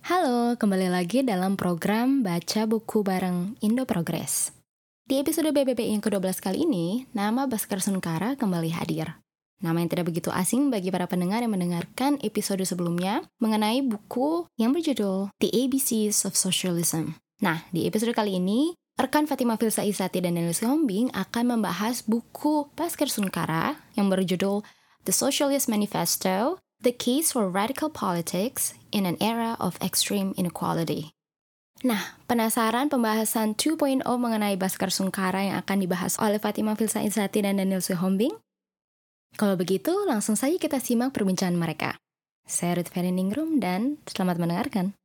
Halo, kembali lagi dalam program Baca Buku bareng Indo Progress. Di episode BBB yang ke-12 kali ini, nama Bhaskar Sunkara kembali hadir. Nama yang tidak begitu asing bagi para pendengar yang mendengarkan episode sebelumnya mengenai buku yang berjudul The ABCs of Socialism. Nah, di episode kali ini, rekan Fatima Filsa Isati dan Daniel Sihombing akan membahas buku Bhaskar Sunkara yang berjudul The Socialist Manifesto, The Case for Radical Politics in an Era of Extreme Inequality. Nah, penasaran pembahasan 2.0 mengenai Bhaskar Sunkara yang akan dibahas oleh Fatima Filsa Isati dan Daniel Sihombing? Kalau begitu, langsung saja kita simak perbincangan mereka. Saya Ruth Feriningrum dan selamat mendengarkan.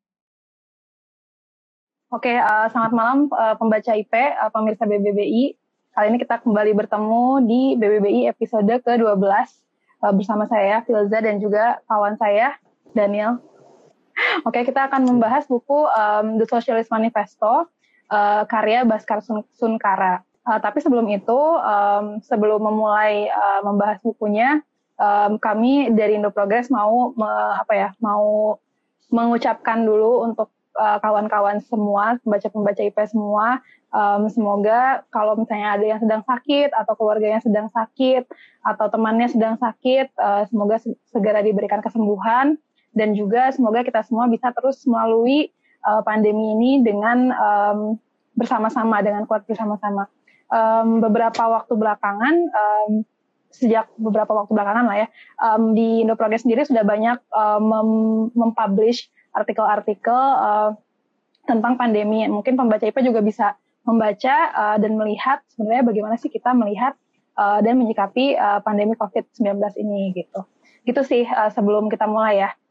Oke, selamat malam pembaca IP, pemirsa BBBI. Kali ini kita kembali bertemu di BBBI episode ke-12 bersama saya, Filza, dan juga kawan saya, Daniel. Oke, kita akan membahas buku The Socialist Manifesto, karya Bhaskar Sunkara. Tapi sebelum itu, sebelum memulai membahas bukunya, kami dari Indo Progress mau mengucapkan dulu untuk kawan-kawan semua, pembaca-pembaca IP semua, semoga kalau misalnya ada yang sedang sakit atau keluarganya sedang sakit atau temannya sedang sakit, semoga segera diberikan kesembuhan dan juga semoga kita semua bisa terus melalui pandemi ini dengan bersama-sama, dengan kuat bersama-sama. Beberapa waktu belakangan, sejak beberapa waktu belakangan lah ya, di Indo Progress sendiri sudah banyak mempublish artikel-artikel tentang pandemi. Mungkin pembaca IP juga bisa membaca dan melihat sebenarnya bagaimana sih kita melihat dan menyikapi pandemi COVID-19 ini gitu. Gitu sih sebelum kita mulai ya.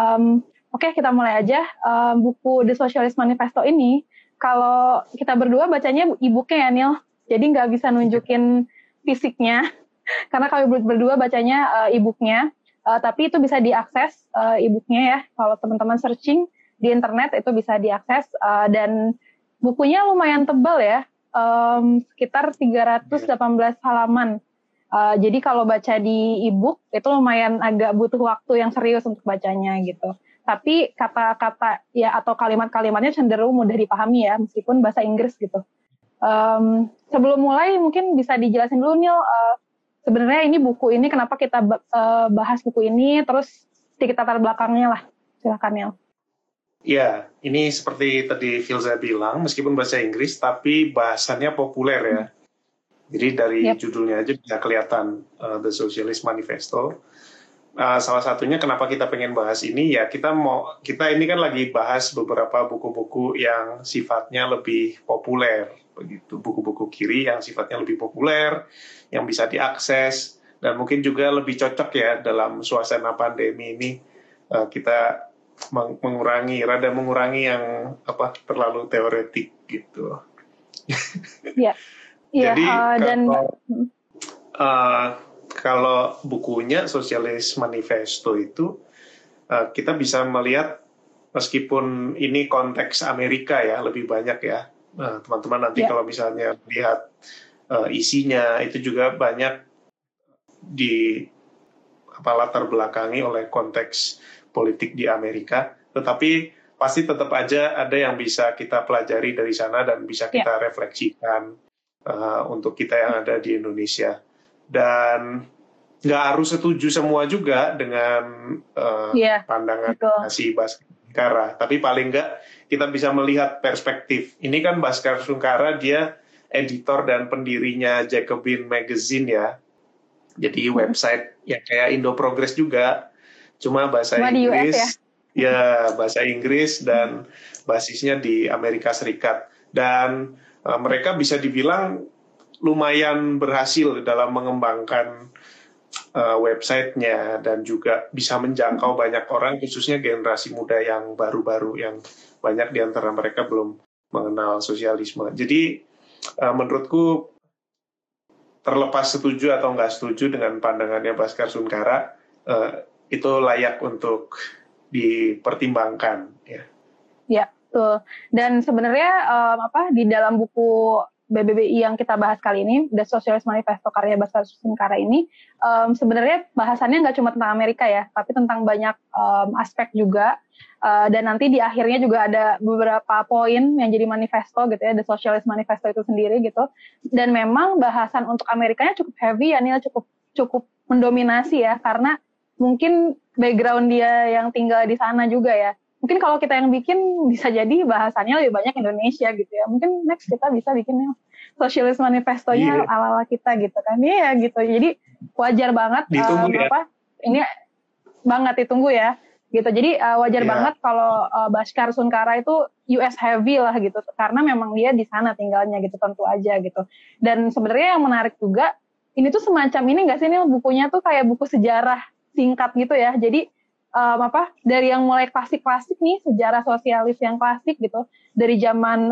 Oke, kita mulai aja. Buku The Socialist Manifesto ini, kalau kita berdua bacanya e-booknya ya, Neil. Jadi nggak bisa nunjukin fisiknya, karena kami berdua bacanya e-booknya. Tapi itu bisa diakses e-booknya ya. Kalau teman-teman searching di internet itu bisa diakses. Dan bukunya lumayan tebal ya, sekitar 318 halaman. Jadi kalau baca di e-book itu lumayan agak butuh waktu yang serius untuk bacanya gitu. Tapi kata-kata ya atau kalimat-kalimatnya cenderung mudah dipahami ya, meskipun bahasa Inggris gitu. Sebelum mulai mungkin bisa dijelasin dulu Neil, sebenarnya ini buku ini kenapa kita bahas buku ini, terus sedikit latar belakangnya lah. Silakan Neil. Ya, ini seperti tadi Filza bilang, meskipun bahasa Inggris, tapi bahasannya populer ya. Jadi dari judulnya aja bisa kelihatan The Socialist Manifesto. Salah satunya kenapa kita pengen bahas ini ya kita ini kan lagi bahas beberapa buku-buku yang sifatnya lebih populer, begitu, buku-buku kiri yang sifatnya lebih populer, yang bisa diakses dan mungkin juga lebih cocok ya dalam suasana pandemi ini. Kita rada mengurangi yang terlalu teoretik gitu. Iya. Jadi kalau bukunya Socialist Manifesto itu kita bisa melihat meskipun ini konteks Amerika ya lebih banyak ya, teman-teman nanti kalau misalnya lihat isinya itu juga banyak di latar belakangi oleh konteks politik di Amerika, tetapi pasti tetap aja ada yang bisa kita pelajari dari sana dan bisa kita refleksikan untuk kita yang ada di Indonesia. Dan nggak harus setuju semua juga dengan pandangan si Bhaskar Sunkara, tapi paling nggak kita bisa melihat perspektif. Ini kan Bhaskar Sunkara, dia editor dan pendirinya Jacobin Magazine ya, jadi website yang kayak Indo Progress juga, cuma bahasa Inggris ya bahasa Inggris dan basisnya di Amerika Serikat, dan mereka bisa dibilang lumayan berhasil dalam mengembangkan websitenya dan juga bisa menjangkau banyak orang, khususnya generasi muda yang baru-baru yang banyak di antara mereka belum mengenal sosialisme. Jadi menurutku terlepas setuju atau nggak setuju dengan pandangannya Bhaskar Sunkara, itu layak untuk dipertimbangkan ya. Ya, betul. Dan sebenarnya di dalam buku BBBI yang kita bahas kali ini, The Socialist Manifesto karya Bhaskar Sunkara ini, sebenarnya bahasannya nggak cuma tentang Amerika ya, tapi tentang banyak aspek juga. Dan nanti di akhirnya juga ada beberapa poin yang jadi manifesto gitu ya, The Socialist Manifesto itu sendiri gitu. Dan memang bahasan untuk Amerikanya cukup heavy ya, Nil, cukup mendominasi ya, karena mungkin background dia yang tinggal di sana juga ya. Mungkin kalau kita yang bikin bisa jadi bahasannya lebih banyak Indonesia gitu ya. Mungkin next kita bisa bikin Socialist Manifestonya ala-ala kita gitu kan. Iya gitu. Jadi wajar banget ini banget ditunggu ya. Gitu. Jadi wajar banget kalau Bhaskar Sunkara itu US heavy lah gitu. Karena memang dia di sana tinggalnya gitu, tentu aja gitu. Dan sebenarnya yang menarik juga, ini tuh semacam ini nggak sih, ini bukunya tuh kayak buku sejarah singkat gitu ya. Jadi dari yang mulai klasik-klasik nih, sejarah sosialis yang klasik gitu, dari zaman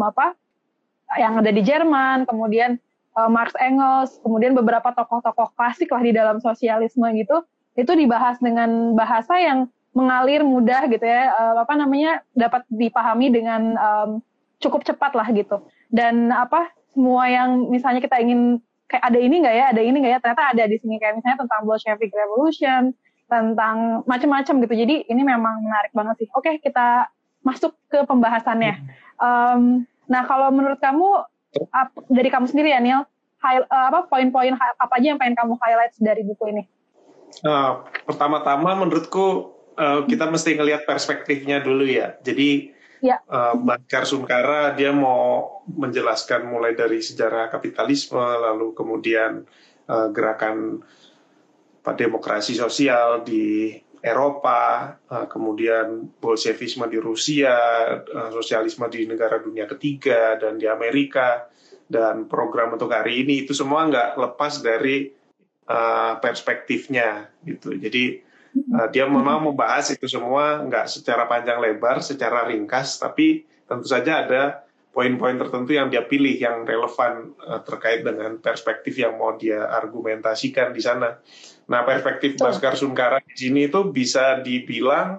yang ada di Jerman, kemudian Marx, Engels, kemudian beberapa tokoh-tokoh klasik lah di dalam sosialisme gitu, itu dibahas dengan bahasa yang mengalir mudah gitu ya, dapat dipahami dengan cukup cepat lah gitu. Dan semua yang misalnya kita ingin kayak ada ini nggak ya, ternyata ada di sini, kayak misalnya tentang Bolshevik Revolution, tentang macam-macam gitu. Jadi ini memang menarik banget sih. Oke, kita masuk ke pembahasannya. Nah, kalau menurut kamu, dari kamu sendiri ya, Neil, poin-poin apa aja yang pengen kamu highlight dari buku ini? Pertama-tama menurutku kita mesti ngelihat perspektifnya dulu ya. Jadi Bhaskar Sunkara dia mau menjelaskan mulai dari sejarah kapitalisme, lalu kemudian gerakan demokrasi sosial di Eropa, kemudian Bolshevisme di Rusia, sosialisme di negara dunia ketiga dan di Amerika, dan program untuk hari ini, itu semua nggak lepas dari perspektifnya gitu. Jadi dia memang membahas itu semua nggak secara panjang lebar, secara ringkas, tapi tentu saja ada poin-poin tertentu yang dia pilih yang relevan terkait dengan perspektif yang mau dia argumentasikan di sana. Nah, perspektif Bhaskar Sunkara di sini itu bisa dibilang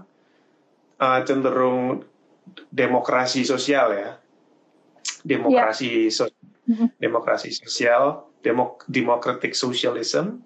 cenderung demokrasi sosial ya, demokrasi sosial, democratic socialism,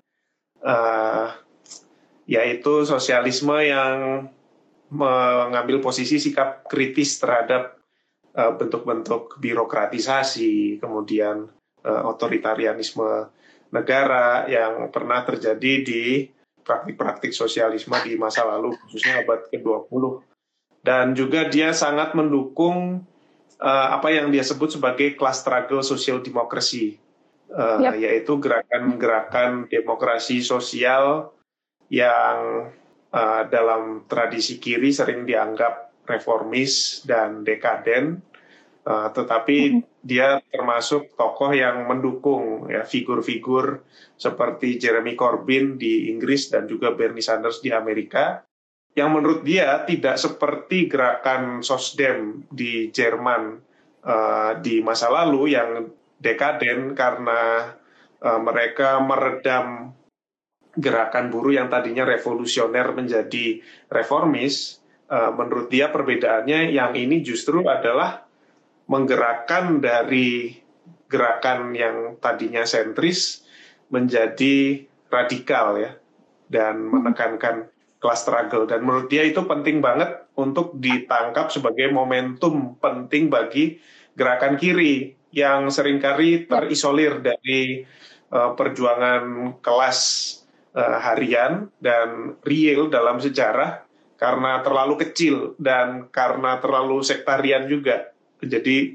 yaitu sosialisme yang mengambil posisi sikap kritis terhadap bentuk-bentuk birokratisasi, kemudian otoritarianisme negara yang pernah terjadi di praktik-praktik sosialisme di masa lalu, khususnya abad ke-20. Dan juga dia sangat mendukung apa yang dia sebut sebagai class struggle social democracy, yaitu gerakan-gerakan demokrasi sosial yang dalam tradisi kiri sering dianggap reformis dan dekaden, tetapi dia termasuk tokoh yang mendukung ya, figur-figur seperti Jeremy Corbyn di Inggris dan juga Bernie Sanders di Amerika, yang menurut dia tidak seperti gerakan Sosdem di Jerman di masa lalu yang dekaden karena mereka meredam gerakan buruh yang tadinya revolusioner menjadi reformis. Menurut dia perbedaannya yang ini justru adalah menggerakkan dari gerakan yang tadinya sentris menjadi radikal ya, dan menekankan class struggle. Dan menurut dia itu penting banget untuk ditangkap sebagai momentum penting bagi gerakan kiri yang seringkali terisolir dari perjuangan kelas harian dan real dalam sejarah karena terlalu kecil dan karena terlalu sektarian juga. Jadi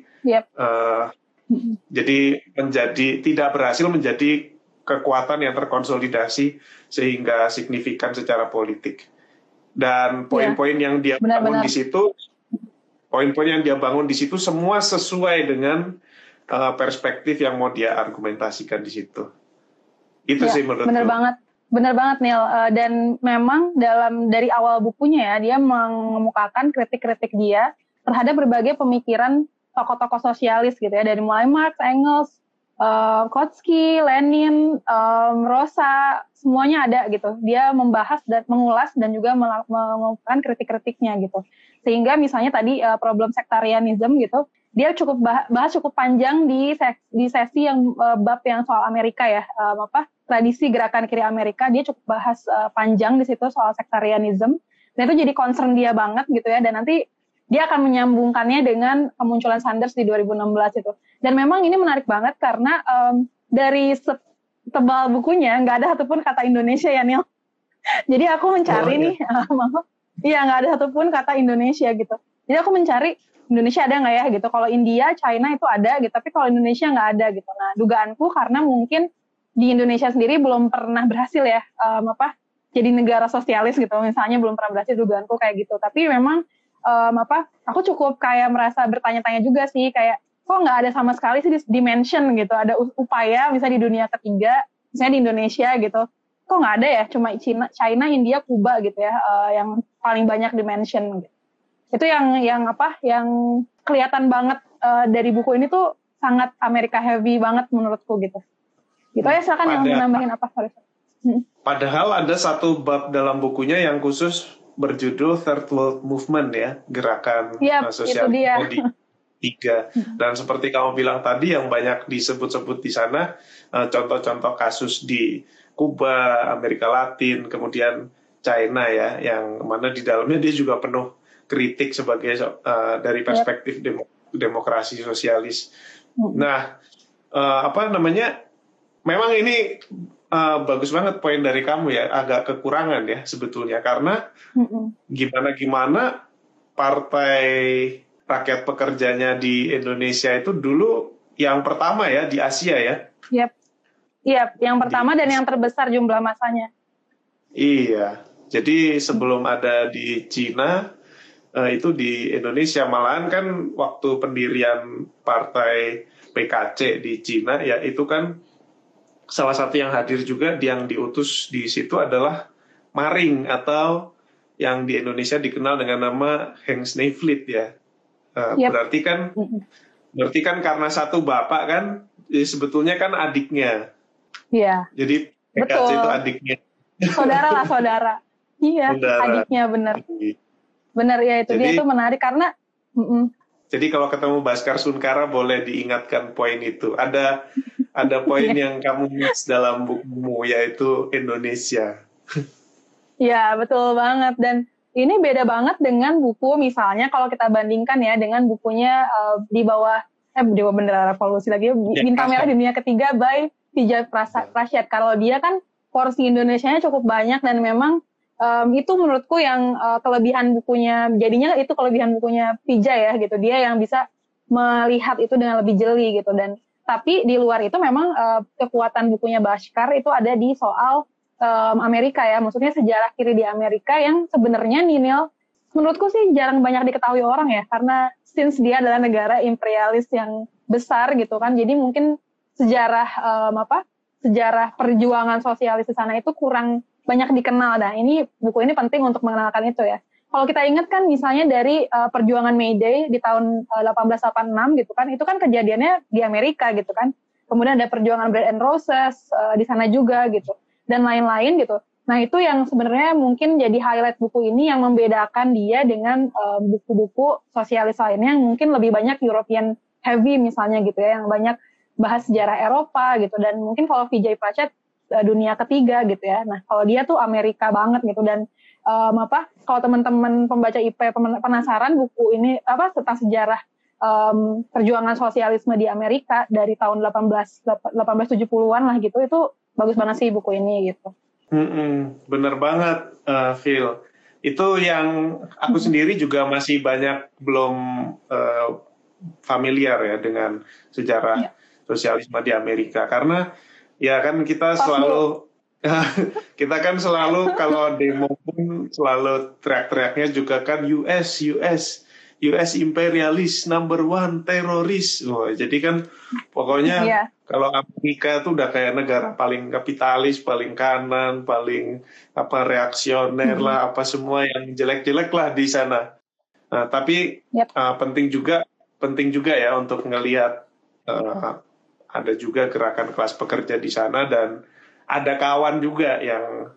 tidak berhasil menjadi kekuatan yang terkonsolidasi sehingga signifikan secara politik. Dan poin-poin yang dia bangun di situ, semua sesuai dengan perspektif yang mau dia argumentasikan di situ. Itu sih menurutku. Benar banget Neil. Dan memang dari awal bukunya ya, dia mengemukakan kritik-kritik dia terhadap berbagai pemikiran tokoh-tokoh sosialis gitu ya, dari mulai Marx, Engels, Kautsky, Lenin, Rosa, semuanya ada gitu. Dia membahas dan mengulas dan juga mengemukakan kritik-kritiknya gitu. Sehingga misalnya tadi problem sektarianism gitu, dia cukup bahas cukup panjang di sesi yang bab yang soal Amerika ya, tradisi gerakan kiri Amerika. Dia cukup bahas panjang di situ soal sektarianism, dan itu jadi concern dia banget gitu ya. Dan nanti dia akan menyambungkannya dengan kemunculan Sanders di 2016 itu. Dan memang ini menarik banget karena dari tebal bukunya nggak ada satupun kata Indonesia ya, Neil. Jadi aku mencari nih, iya nggak ada satupun kata Indonesia gitu. Jadi aku mencari Indonesia ada nggak ya gitu. Kalau India, China itu ada gitu, tapi kalau Indonesia nggak ada gitu. Nah, dugaanku karena mungkin di Indonesia sendiri belum pernah berhasil ya, jadi negara sosialis gitu. Misalnya belum pernah berhasil, dugaanku kayak gitu. Tapi memang aku cukup kayak merasa bertanya-tanya juga sih, kayak kok nggak ada sama sekali sih di mention gitu. Ada upaya misalnya di dunia ketiga, misalnya di Indonesia gitu. Kok nggak ada ya, cuma China, India, Kuba gitu ya, yang paling banyak di-mention gitu. Itu yang kelihatan banget dari buku ini tuh sangat Amerika heavy banget menurutku gitu. Gitu ya, silakan yang menambahin apa? Padahal ada satu bab dalam bukunya yang khusus berjudul Third World Movement ya, gerakan sosial di 3. Dan seperti kamu bilang tadi, yang banyak disebut-sebut di sana contoh-contoh kasus di Kuba, Amerika Latin, kemudian China ya, yang mana di dalamnya dia juga penuh kritik sebagai dari perspektif demokrasi sosialis. Nah, memang ini bagus banget poin dari kamu ya, agak kekurangan ya sebetulnya, karena gimana partai rakyat pekerjanya di Indonesia itu dulu yang pertama ya di Asia ya. Iya, yang pertama dan yang terbesar jumlah masanya. Iya, jadi sebelum ada di Cina, itu di Indonesia. Malahan kan waktu pendirian partai PKC di Cina, ya itu kan salah satu yang hadir juga, yang diutus di situ adalah Maring, atau yang di Indonesia dikenal dengan nama Henk Sneevliet ya. Berarti kan karena satu bapak kan, sebetulnya kan adiknya. Iya. Jadi PKC itu adiknya. Saudara. Iya, adiknya benar. Benar ya, itu jadi, dia itu menarik karena. Jadi kalau ketemu Bhaskar Sunkara boleh diingatkan poin itu. Ada poin yang kamu miss dalam bukumu, yaitu Indonesia. Iya, betul banget. Dan ini beda banget dengan buku, misalnya kalau kita bandingkan ya dengan bukunya di bawah Bendera Revolusi lagi, Bintang Merah Dunia Ketiga by Vijay Prashad. Kalau dia kan porsi Indonesianya cukup banyak, dan memang itu menurutku yang kelebihan bukunya, jadinya itu kelebihan bukunya Vijay ya gitu. Dia yang bisa melihat itu dengan lebih jeli gitu. Dan tapi di luar itu memang kekuatan bukunya Bhaskar itu ada di soal Amerika ya, maksudnya sejarah kiri di Amerika yang sebenarnya Ninil menurutku sih jarang banyak diketahui orang ya, karena since dia adalah negara imperialis yang besar gitu kan, jadi mungkin sejarah perjuangan sosialis di sana itu kurang banyak dikenal. Dan ini buku ini penting untuk mengenalkan itu ya. Kalau kita ingat kan misalnya dari perjuangan May Day di tahun 1886 gitu kan, itu kan kejadiannya di Amerika gitu kan. Kemudian ada perjuangan Bread and Roses di sana juga gitu, dan lain-lain gitu. Nah itu yang sebenarnya mungkin jadi highlight buku ini, yang membedakan dia dengan buku-buku sosialis lainnya yang mungkin lebih banyak European heavy misalnya gitu ya, yang banyak bahas sejarah Eropa gitu. Dan mungkin kalau Vijay Prashad dunia ketiga gitu ya. Nah kalau dia tuh Amerika banget gitu. Dan kalau teman-teman pembaca IP penasaran buku ini tentang sejarah perjuangan sosialisme di Amerika dari tahun 1870-an lah gitu, itu bagus banget sih buku ini gitu. Bener banget, Phil. Itu yang aku sendiri juga masih banyak belum familiar ya dengan sejarah sosialisme di Amerika, karena ya kan kita selalu kalau demo pun selalu teriak-teriaknya juga kan US imperialis number one teroris. Jadi kan pokoknya kalau Amerika itu udah kayak negara paling kapitalis, paling kanan, paling reaksioner lah, semua yang jelek-jelek lah di sana. Nah, tapi penting juga ya untuk ngelihat ada juga gerakan kelas pekerja di sana, dan ada kawan juga yang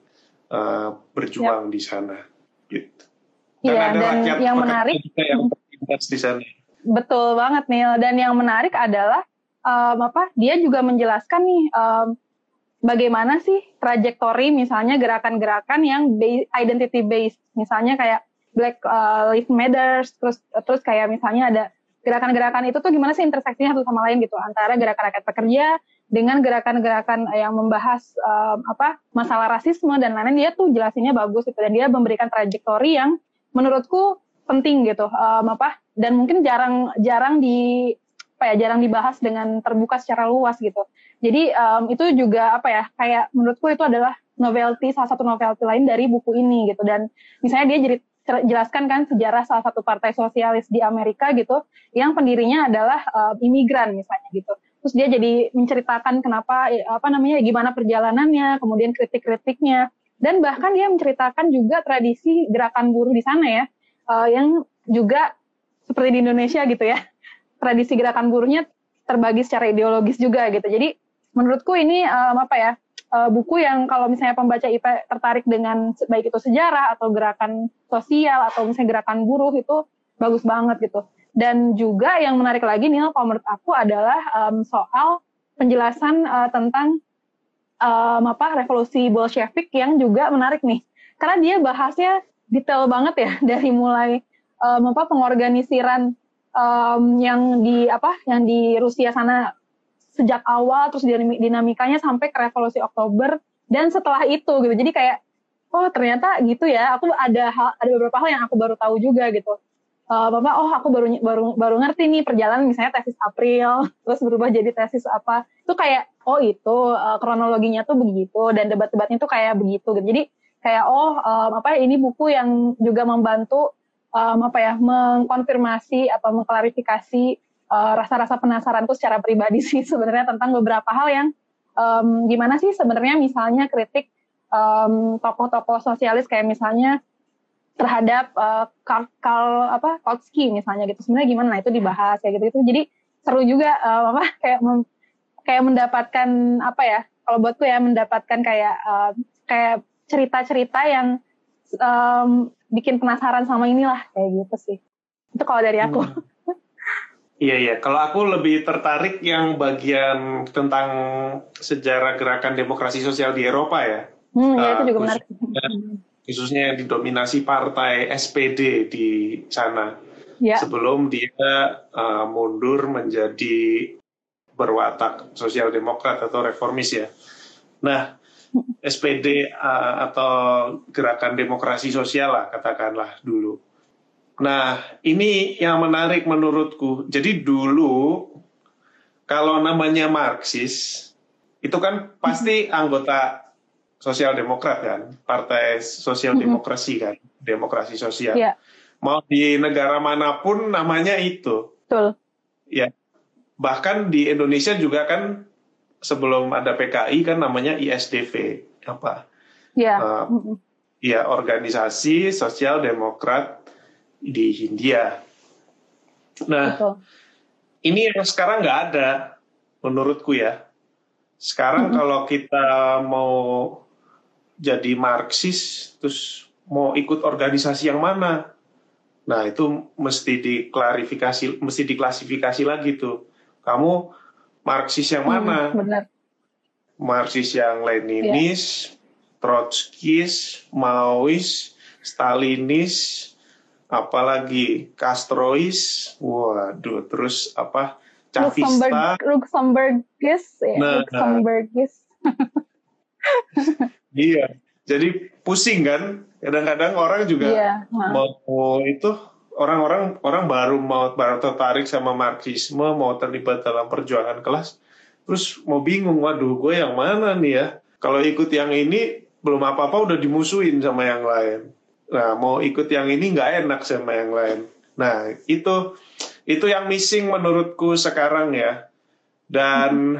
berjuang di sana gitu. Dan ada rakyat yang menarik juga yang berinvest di sana. Betul banget Neil. Dan yang menarik adalah dia juga menjelaskan nih bagaimana sih trajektori misalnya gerakan-gerakan yang identity based, misalnya kayak Black Lives Matter, terus kayak misalnya ada gerakan-gerakan itu tuh gimana sih interseksinya satu sama lain gitu antara gerakan rakyat pekerja dengan gerakan-gerakan yang membahas masalah rasisme dan lain-lain. Dia tuh jelasinnya bagus gitu, dan dia memberikan trajektori yang menurutku penting gitu, dan mungkin jarang dibahas dengan terbuka secara luas gitu. Jadi itu juga kayak menurutku itu adalah salah satu novelty lain dari buku ini gitu. Dan misalnya dia jadi jelaskan kan sejarah salah satu partai sosialis di Amerika gitu, yang pendirinya adalah imigran misalnya gitu. Terus dia jadi menceritakan kenapa gimana perjalanannya, kemudian kritik-kritiknya, dan bahkan dia menceritakan juga tradisi gerakan buruh di sana ya, yang juga seperti di Indonesia gitu ya, tradisi gerakan buruhnya terbagi secara ideologis juga gitu. Jadi menurutku ini buku yang kalau misalnya pembaca IP tertarik dengan baik itu sejarah atau gerakan sosial atau misalnya gerakan buruh, itu bagus banget gitu. Dan juga yang menarik lagi nih kalau menurut aku adalah soal penjelasan tentang revolusi Bolshevik yang juga menarik nih, karena dia bahasnya detail banget ya, dari mulai pengorganisiran yang di Rusia sana sejak awal, terus dinamikanya sampai ke revolusi Oktober dan setelah itu gitu. Jadi kayak ternyata gitu ya, aku ada beberapa hal yang aku baru tahu juga gitu. Aku baru ngerti nih perjalanan misalnya tesis April terus berubah jadi tesis apa, itu kayak itu kronologinya tuh begitu, dan debat-debatnya tuh kayak begitu gitu. Jadi kayak ini buku yang juga membantu mengkonfirmasi atau mengklarifikasi rasa-rasa penasaranku secara pribadi sih sebenarnya tentang beberapa hal yang gimana sih sebenarnya misalnya kritik tokoh-tokoh sosialis kayak misalnya terhadap Kautsky misalnya gitu, sebenarnya gimana, nah itu dibahas kayak gitu. Jadi seru juga kayak mendapatkan kalau buatku ya, mendapatkan kayak cerita-cerita yang bikin penasaran sama inilah kayak gitu sih. Itu kalau dari aku. Iya. Kalau aku lebih tertarik yang bagian tentang sejarah gerakan demokrasi sosial di Eropa ya. Ya itu juga menarik. Khususnya yang didominasi partai SPD di sana. Ya. Sebelum dia mundur menjadi berwatak sosial demokrat atau reformis ya. Nah, SPD atau gerakan demokrasi sosial lah katakanlah dulu. Nah, ini yang menarik menurutku. Jadi dulu kalau namanya Marxis itu kan pasti anggota Sosial Demokrat kan, Partai Sosial Demokrasi kan, demokrasi sosial. Yeah. Mau di negara manapun namanya itu. Betul. Ya. Bahkan di Indonesia juga kan sebelum ada PKI kan namanya ISDV apa? Yeah. Ya, Organisasi Sosial Demokrat di Hindia. Nah, betul. Ini yang sekarang nggak ada menurutku ya. Sekarang kalau kita mau jadi Marxis, terus mau ikut organisasi yang mana? Nah, itu mesti diklasifikasi lagi tuh. Kamu Marxis yang mana? Benar. Marxis yang Leninis, Trotskis, Maois, Stalinis, apalagi Castrois, waduh, terus Chavista, Luxemburgis. Iya, jadi pusing kan. Kadang-kadang orang juga mau itu, orang baru tertarik sama Marxisme, mau terlibat dalam perjuangan kelas, terus mau bingung, waduh, gue yang mana nih ya? Kalau ikut yang ini belum apa-apa udah dimusuhin sama yang lain. Nah, mau ikut yang ini nggak enak sama yang lain. Nah, itu yang missing menurutku sekarang ya. Dan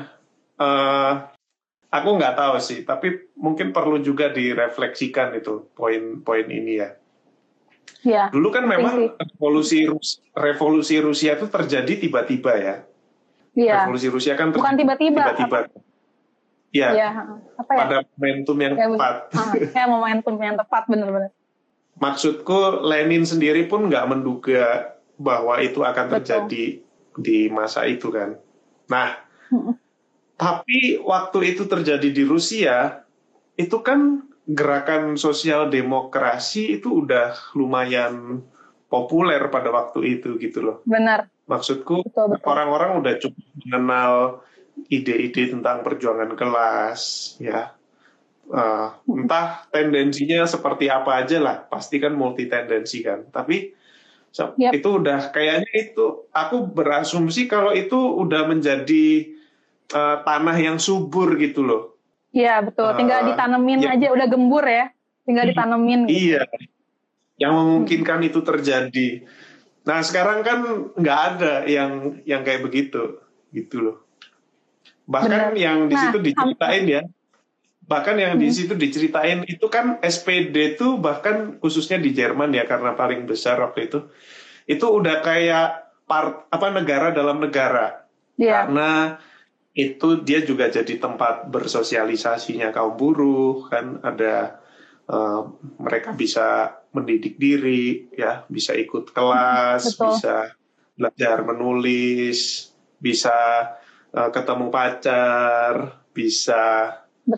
aku nggak tahu sih, tapi mungkin perlu juga direfleksikan itu poin-poin ini ya. Ya. Dulu kan memang revolusi Rusia itu terjadi tiba-tiba ya. Iya. Revolusi Rusia kan bukan tiba-tiba. Ya. Apa ya? Pada momentum yang tepat. Momentum yang tepat, benar-benar. Maksudku Lenin sendiri pun nggak menduga bahwa itu akan Betul. terjadi di masa itu kan. Nah, tapi waktu itu terjadi di Rusia, itu kan gerakan sosial demokrasi itu udah lumayan populer pada waktu itu gitu loh. Benar. Maksudku, Betul. orang-orang udah cukup mengenal ide-ide tentang perjuangan kelas, ya. Entah tendensinya seperti apa aja lah, pasti kan multi tendensi kan. Tapi itu udah kayaknya itu, aku berasumsi kalau itu udah menjadi tanah yang subur gitu loh. Iya betul, tinggal ditanemin aja, udah gembur ya, tinggal ditanemin. Gitu. Iya, yang memungkinkan itu terjadi. Nah sekarang kan nggak ada yang kayak begitu, gitu loh. Bahkan yang di situ diceritain ya, di situ diceritain itu kan SPD itu bahkan khususnya di Jerman ya karena paling besar waktu itu udah kayak negara dalam negara. Karena itu dia juga jadi tempat bersosialisasinya kaum buruh kan, ada mereka bisa mendidik diri ya, bisa ikut kelas, bisa belajar menulis, bisa ketemu pacar, bisa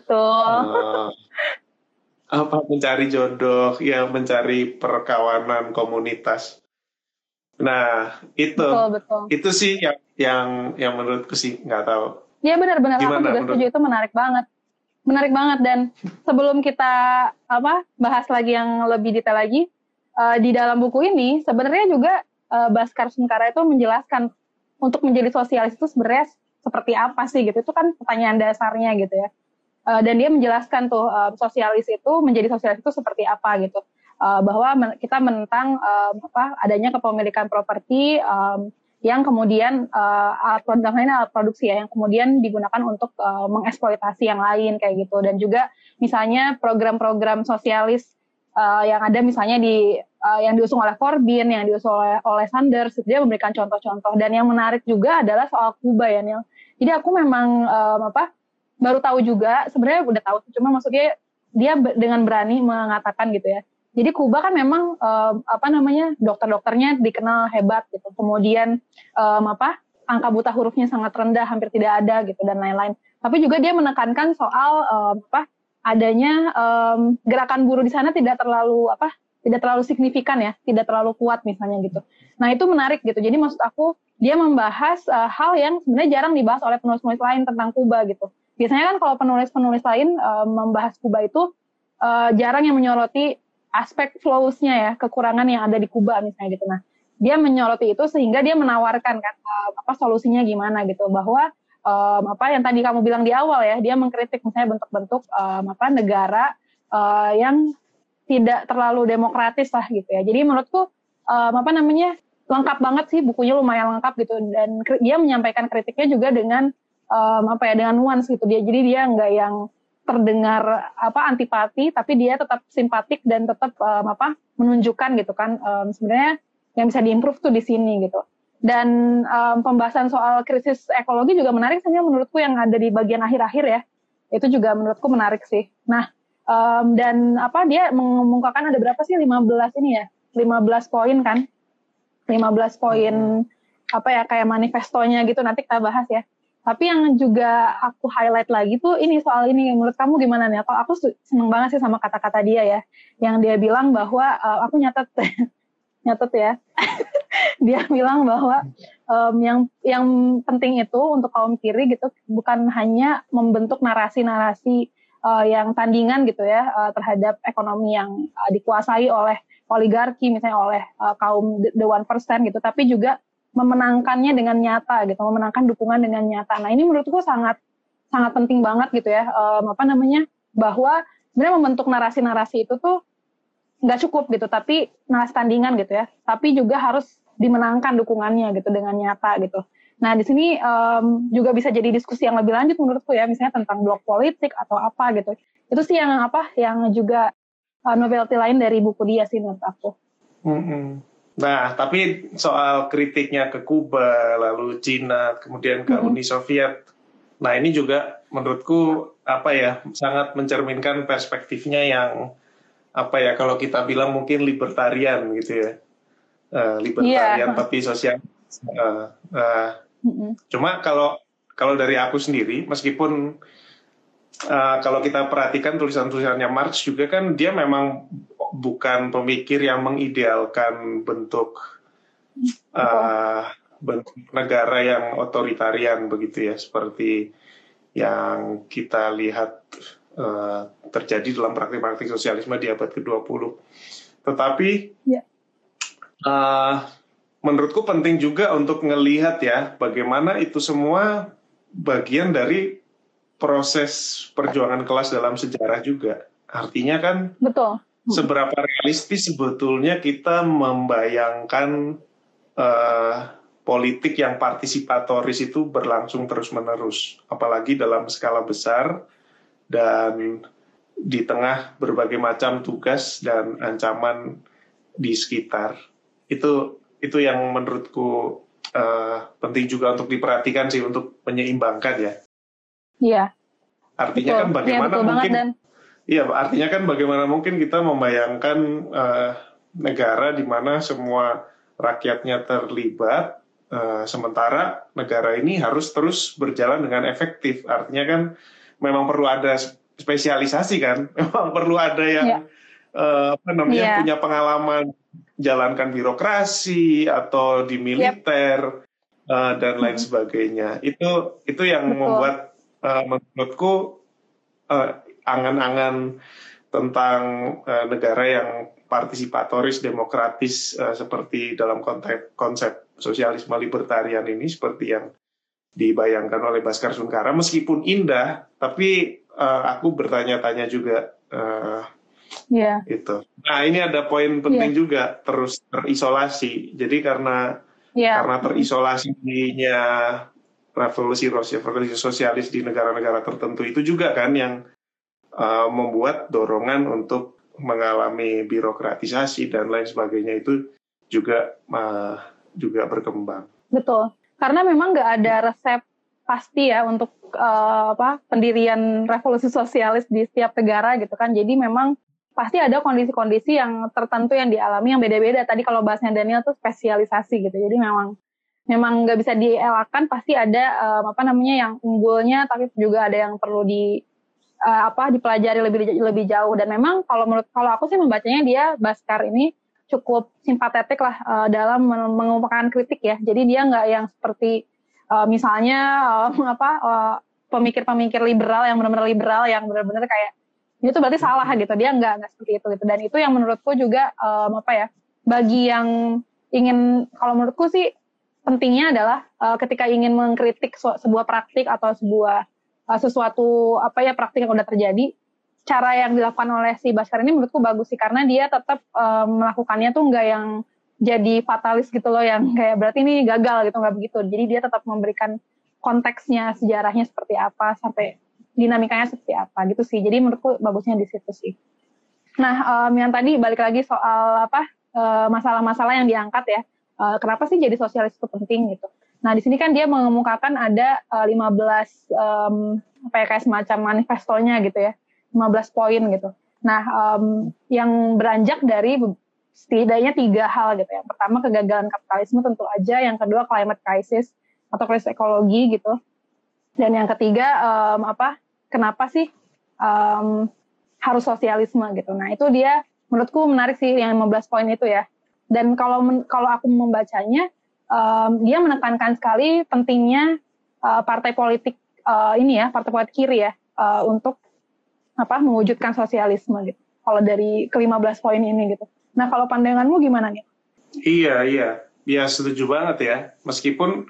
mencari jodoh, ya mencari perkawanan komunitas. Nah itu sih yang menurutku sih, nggak tahu. Iya benar-benar, aku juga setuju, itu menarik banget. Dan sebelum kita bahas lagi yang lebih detail lagi, di dalam buku ini sebenarnya juga Bhaskar Sunkara itu menjelaskan untuk menjadi sosialis itu sebenarnya seperti apa sih gitu. Itu kan pertanyaan dasarnya gitu ya. Dan dia menjelaskan tuh menjadi sosialis itu seperti apa gitu. Bahwa kita menentang adanya kepemilikan properti yang kemudian alat produksi ya, yang kemudian digunakan untuk mengeksploitasi yang lain kayak gitu. Dan juga misalnya program-program sosialis yang ada misalnya yang diusung oleh Corbyn, yang diusung oleh Sanders, dia memberikan contoh-contoh. Dan yang menarik juga adalah soal Kuba ya, Neil. Jadi aku memang baru tahu juga, sebenarnya udah tahu, cuma maksudnya dia dengan berani mengatakan gitu ya. Jadi Kuba kan memang dokter-dokternya dikenal hebat gitu. Kemudian angka buta hurufnya sangat rendah, hampir tidak ada gitu dan lain-lain. Tapi juga dia menekankan soal adanya gerakan buruh di sana tidak terlalu signifikan ya, tidak terlalu kuat misalnya gitu. Nah, itu menarik gitu. Jadi maksud aku dia membahas hal yang sebenarnya jarang dibahas oleh penulis-penulis lain tentang Kuba gitu. Biasanya kan kalau penulis-penulis lain membahas Kuba itu jarang yang menyoroti aspek flaws-nya ya, kekurangan yang ada di Kuba misalnya gitu. Nah, dia menyoroti itu sehingga dia menawarkan kan solusinya gimana gitu, bahwa yang tadi kamu bilang di awal ya, dia mengkritik misalnya bentuk-bentuk negara yang tidak terlalu demokratis lah gitu ya. Jadi menurutku lengkap banget sih, bukunya lumayan lengkap gitu, dan dia menyampaikan kritiknya juga dengan dengan nuans gitu. Jadi dia nggak yang terdengar antipati, tapi dia tetap simpatik dan tetap menunjukkan gitu kan sebenarnya yang bisa diimprove tuh di sini gitu. Dan pembahasan soal krisis ekologi juga menarik sebenarnya menurutku, yang ada di bagian akhir-akhir ya, itu juga menurutku menarik sih. Nah dan dia mengumumkakan ada berapa sih 15 poin kan, 15 poin kayak manifestonya gitu, nanti kita bahas ya. Tapi yang juga aku highlight lagi tuh soal ini, menurut kamu gimana nih? Aku seneng banget sih sama kata-kata dia ya, yang dia bilang bahwa aku nyatet ya. Dia bilang bahwa yang penting itu untuk kaum kiri gitu bukan hanya membentuk narasi-narasi yang tandingan gitu ya terhadap ekonomi yang dikuasai oleh oligarki misalnya, oleh kaum the 1% gitu, tapi juga memenangkannya dengan nyata gitu, memenangkan dukungan dengan nyata. Nah, ini menurutku sangat sangat penting banget gitu ya, bahwa sebenarnya membentuk narasi-narasi itu tuh nggak cukup gitu, tapi narasi tandingan gitu ya, tapi juga harus dimenangkan dukungannya gitu dengan nyata gitu. Nah, di sini juga bisa jadi diskusi yang lebih lanjut menurutku ya, misalnya tentang blok politik atau apa gitu. Itu sih yang juga novelty lain dari buku dia sih menurut aku. Nah, tapi soal kritiknya ke Kuba, lalu Cina, kemudian ke Uni Soviet, nah ini juga menurutku sangat mencerminkan perspektifnya yang kalau kita bilang mungkin libertarian gitu ya. libertarian tapi sosial. Cuma kalau dari aku sendiri, meskipun kalau kita perhatikan tulisan-tulisannya Marx juga kan dia memang bukan pemikir yang mengidealkan bentuk negara yang otoritarian begitu ya, seperti yang kita lihat terjadi dalam praktik-praktik sosialisme di abad ke-20. Tetapi menurutku penting juga untuk ngelihat ya bagaimana itu semua bagian dari proses perjuangan kelas dalam sejarah juga. Artinya kan seberapa realistis sebetulnya kita membayangkan politik yang partisipatoris itu berlangsung terus-menerus. Apalagi dalam skala besar dan di tengah berbagai macam tugas dan ancaman di sekitar. Itu yang menurutku penting juga untuk diperhatikan sih, untuk menyeimbangkan ya. Iya. Artinya kan bagaimana mungkin artinya kan bagaimana mungkin kita membayangkan negara di mana semua rakyatnya terlibat, sementara negara ini harus terus berjalan dengan efektif. Artinya kan memang perlu ada spesialisasi kan, memang perlu ada yang punya pengalaman jalankan birokrasi atau di militer dan lain sebagainya. Itu yang membuat menurutku angan-angan tentang negara yang partisipatoris, demokratis seperti dalam konsep sosialisme libertarian ini, seperti yang dibayangkan oleh Bhaskar Sunkara, meskipun indah, tapi aku bertanya-tanya juga itu. Nah, ini ada poin penting juga, terus terisolasi. Jadi karena terisolasinya revolusi sosialis di negara-negara tertentu itu juga kan yang membuat dorongan untuk mengalami birokratisasi dan lain sebagainya itu juga berkembang. Betul, karena memang nggak ada resep pasti ya untuk pendirian revolusi sosialis di setiap negara gitu kan. Jadi memang pasti ada kondisi-kondisi yang tertentu yang dialami yang beda-beda. Tadi kalau bahasnya Daniel tuh spesialisasi gitu. Jadi memang nggak bisa dielakkan, pasti ada yang unggulnya, tapi juga ada yang perlu dipelajari lebih jauh. Dan memang kalau aku sih membacanya, dia Bhaskar ini cukup simpatetik lah dalam mengemukakan kritik ya. Jadi dia nggak yang seperti pemikir-pemikir liberal yang benar-benar liberal, yang benar-benar kayak ini tuh berarti salah gitu. Dia nggak seperti itu gitu. Dan itu yang menurutku juga bagi yang ingin, kalau menurutku sih pentingnya adalah ketika ingin mengkritik sebuah praktik atau sebuah sesuatu praktik yang udah terjadi, cara yang dilakukan oleh si Bhaskar ini menurutku bagus sih, karena dia tetap melakukannya tuh nggak yang jadi fatalis gitu loh, yang kayak berarti ini gagal gitu, nggak begitu. Jadi dia tetap memberikan konteksnya, sejarahnya seperti apa, sampai dinamikanya seperti apa gitu sih. Jadi menurutku bagusnya di situ sih. Nah, yang tadi balik lagi soal masalah-masalah yang diangkat ya. Kenapa sih jadi sosialis itu penting gitu. Nah, di sini kan dia mengemukakan ada 15 kayak semacam manifestonya gitu ya. 15 poin gitu. Nah, yang beranjak dari setidaknya 3 hal gitu ya. Pertama, kegagalan kapitalisme tentu aja. Yang kedua, climate crisis atau krisis ekologi gitu. Dan yang ketiga, kenapa sih harus sosialisme gitu. Nah, itu dia menurutku menarik sih yang 15 poin itu ya. Dan kalau aku membacanya, dia menekankan sekali pentingnya partai politik partai politik kiri ya, untuk mewujudkan sosialisme gitu. Kalau dari ke-15 poin ini gitu. Nah, kalau pandanganmu gimana nih? Iya, setuju banget ya. Meskipun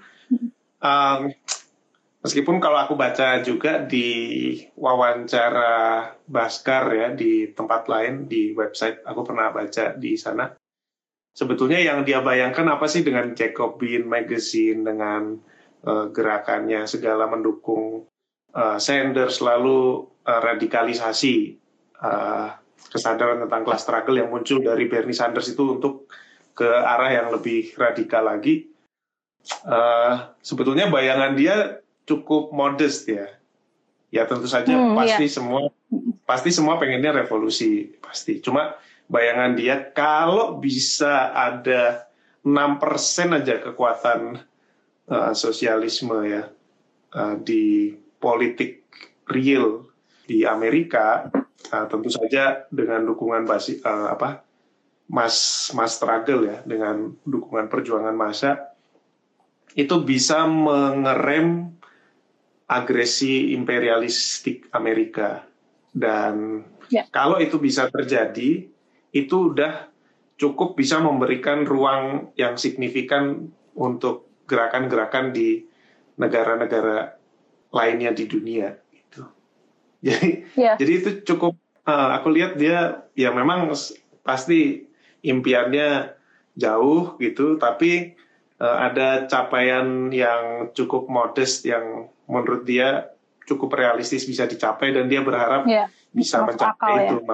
kalau aku baca juga di wawancara Bhaskar ya di tempat lain, di website, aku pernah baca di sana. Sebetulnya yang dia bayangkan apa sih dengan Jacobin Magazine, dengan gerakannya segala mendukung Sanders, lalu radikalisasi kesadaran tentang class struggle yang muncul dari Bernie Sanders itu untuk ke arah yang lebih radikal lagi. Sebetulnya bayangan dia cukup modest ya. Ya tentu saja pasti semua pengennya revolusi, pasti. Cuma bayangan dia kalau bisa ada 6% aja kekuatan sosialisme ya di politik real di Amerika. Tentu saja dengan dukungan mass struggle ya, dengan dukungan perjuangan massa, itu bisa mengerem agresi imperialistik Amerika. Dan kalau itu bisa terjadi, itu udah cukup bisa memberikan ruang yang signifikan untuk gerakan-gerakan di negara-negara lainnya di dunia. Gitu. Jadi itu cukup, aku lihat dia ya memang pasti impiannya jauh gitu, tapi ada capaian yang cukup modest yang menurut dia cukup realistis bisa dicapai, dan dia berharap bisa mencapai itu.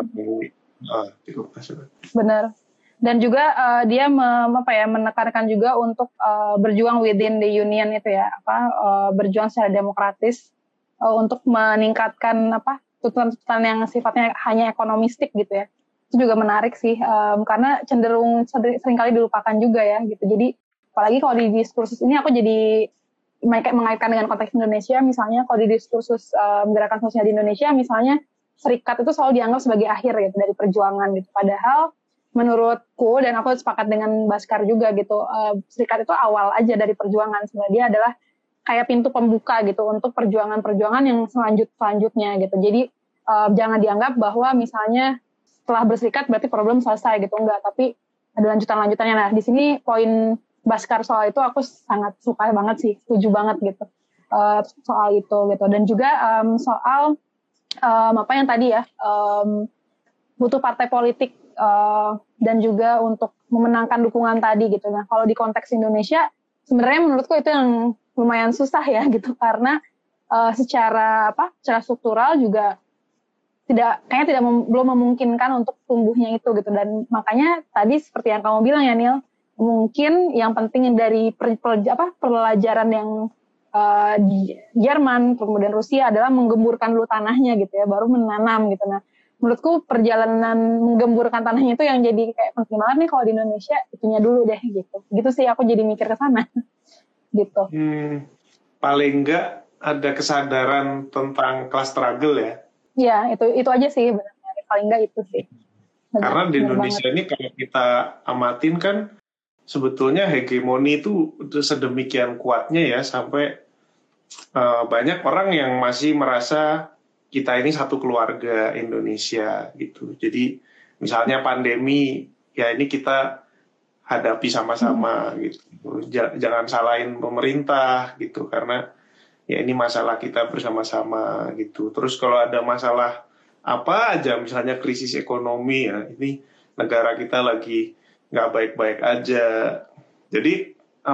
Benar. Dan juga dia menekankan juga untuk berjuang within the union itu ya, berjuang secara demokratis untuk meningkatkan tuntutan yang sifatnya hanya ekonomistik gitu ya. Itu juga menarik sih, karena cenderung seringkali dilupakan juga ya gitu. Jadi apalagi kalau di diskursus ini aku jadi mengaitkan dengan konteks Indonesia, misalnya kalau di diskursus gerakan sosial di Indonesia misalnya, serikat itu selalu dianggap sebagai akhir gitu dari perjuangan gitu. Padahal menurutku, dan aku sepakat dengan Baskar juga gitu, serikat itu awal aja dari perjuangan. Sebenarnya dia adalah kayak pintu pembuka gitu untuk perjuangan-perjuangan yang selanjutnya gitu. Jadi jangan dianggap bahwa misalnya setelah berserikat berarti problem selesai gitu, enggak, tapi ada lanjutan-lanjutannya. Nah, di sini poin Baskar soal itu aku sangat suka banget sih, setuju banget gitu soal itu gitu. Dan juga soal apa yang tadi ya, butuh partai politik dan juga untuk memenangkan dukungan tadi gitu. Nah, kalau di konteks Indonesia sebenarnya menurutku itu yang lumayan susah ya gitu, karena secara struktural juga belum memungkinkan untuk tumbuhnya itu gitu. Dan makanya tadi seperti yang kamu bilang ya Neil, mungkin yang penting dari pelajaran yang di Jerman kemudian Rusia adalah menggemburkan dulu tanahnya gitu ya, baru menanam gitu. Nah, menurutku perjalanan menggemburkan tanahnya itu yang jadi kayak penting banget nih kalau di Indonesia, itunya dulu deh gitu sih, aku jadi mikir ke sana gitu. Paling enggak ada kesadaran tentang class struggle ya. Ya, itu aja sih benar, paling enggak itu sih. Karena di Indonesia ini kalau kita amatin kan sebetulnya hegemoni itu sedemikian kuatnya ya, sampai banyak orang yang masih merasa kita ini satu keluarga Indonesia gitu. Jadi misalnya pandemi, ya ini kita hadapi sama-sama gitu. Jangan salahin pemerintah gitu, karena ya ini masalah kita bersama-sama gitu. Terus kalau ada masalah apa aja, misalnya krisis ekonomi, ya ini negara kita lagi nggak baik-baik aja. Jadi